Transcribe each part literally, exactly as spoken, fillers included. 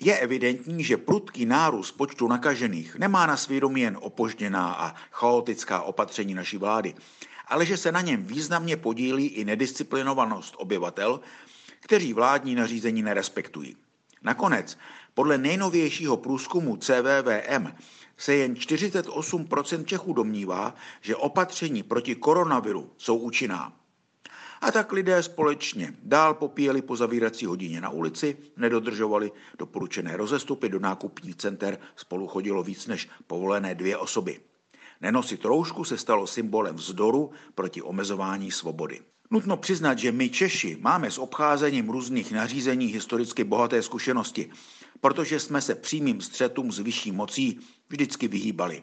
Je evidentní, že prudký nárůst počtu nakažených nemá na svědomí jen opožděná a chaotická opatření naší vlády, ale že se na něm významně podílí i nedisciplinovanost obyvatel, kteří vládní nařízení nerespektují. Nakonec, podle nejnovějšího průzkumu C V V M se jen čtyřicet osm procent Čechů domnívá, že opatření proti koronaviru jsou účinná. A tak lidé společně dál popíjeli po zavírací hodině na ulici, nedodržovali doporučené rozestupy, do nákupních center spolu chodilo víc než povolené dvě osoby. Nenosit roušku se stalo symbolem vzdoru proti omezování svobody. Nutno přiznat, že my Češi máme s obcházením různých nařízení historicky bohaté zkušenosti, protože jsme se přímým střetům s vyšší mocí vždycky vyhýbali.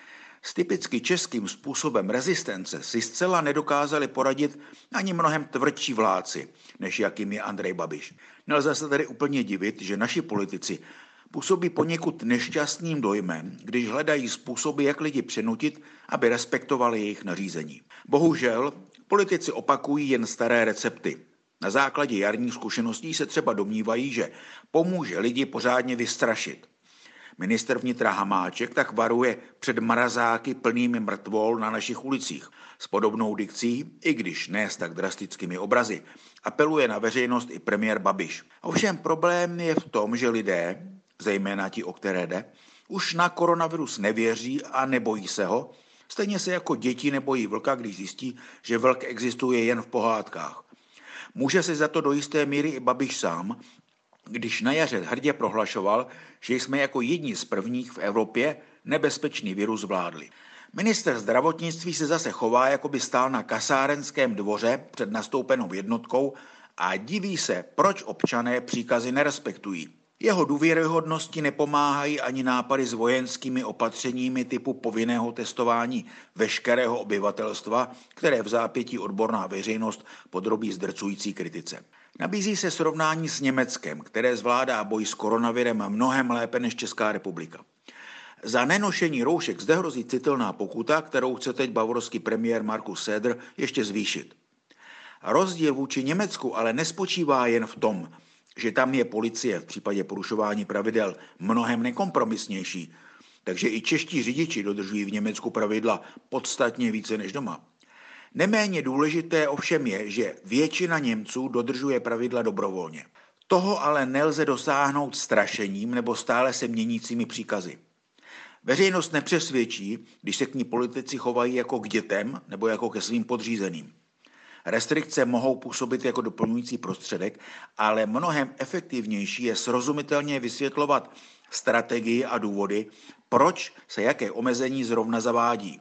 S typicky českým způsobem rezistence si zcela nedokázali poradit ani mnohem tvrdší vládci, než jakým je Andrej Babiš. Nelze se tedy úplně divit, že naši politici působí poněkud nešťastným dojmem, když hledají způsoby, jak lidi přinutit, aby respektovali jejich nařízení. Bohužel, politici opakují jen staré recepty. Na základě jarních zkušeností se třeba domnívají, že pomůže lidi pořádně vystrašit. Ministr vnitra Hamáček tak varuje před mrazáky plnými mrtvol na našich ulicích. S podobnou dikcí, i když ne s tak drastickými obrazy, apeluje na veřejnost i premiér Babiš. Ovšem problém je v tom, že lidé, zejména ti, o které jde, už na koronavirus nevěří a nebojí se ho, stejně se jako děti nebojí vlka, když zjistí, že vlk existuje jen v pohádkách. Může se za to do jisté míry i Babiš sám, když na jaře hrdě prohlašoval, že jsme jako jedni z prvních v Evropě nebezpečný virus zvládli. Minister zdravotnictví se zase chová, jako by stál na kasárenském dvoře před nastoupenou jednotkou a diví se, proč občané příkazy nerespektují. Jeho důvěryhodnosti nepomáhají ani nápady s vojenskými opatřeními typu povinného testování veškerého obyvatelstva, které v zápětí odborná veřejnost podrobí zdrcující kritice. Nabízí se srovnání s Německem, které zvládá boj s koronavirem mnohem lépe než Česká republika. Za nenošení roušek zde hrozí citelná pokuta, kterou chce teď bavorský premiér Markus Söder ještě zvýšit. Rozdíl vůči Německu ale nespočívá jen v tom, že tam je policie v případě porušování pravidel mnohem nekompromisnější, takže i čeští řidiči dodržují v Německu pravidla podstatně více než doma. Neméně důležité ovšem je, že většina Němců dodržuje pravidla dobrovolně. Toho ale nelze dosáhnout strašením nebo stále se měnícími příkazy. Veřejnost nepřesvědčí, když se k ní politici chovají jako k dětem nebo jako ke svým podřízeným. Restrikce mohou působit jako doplňující prostředek, ale mnohem efektivnější je srozumitelně vysvětlovat strategii a důvody, proč se jaké omezení zrovna zavádí.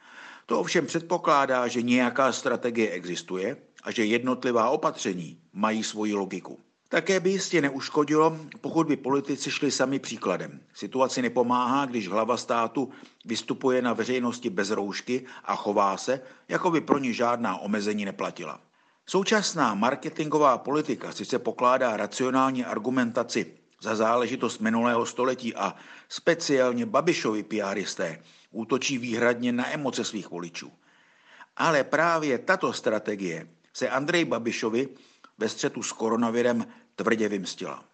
To ovšem předpokládá, že nějaká strategie existuje a že jednotlivá opatření mají svoji logiku. Také by jistě neuškodilo, pokud by politici šli sami příkladem. Situaci nepomáhá, když hlava státu vystupuje na veřejnosti bez roušky a chová se, jako by pro ní žádná omezení neplatila. Současná marketingová politika sice pokládá racionální argumentaci za záležitost minulého století a speciálně Babišovi PRisté útočí výhradně na emoce svých voličů. Ale právě tato strategie se Andreji Babišovi ve střetu s koronavirem tvrdě vymstila.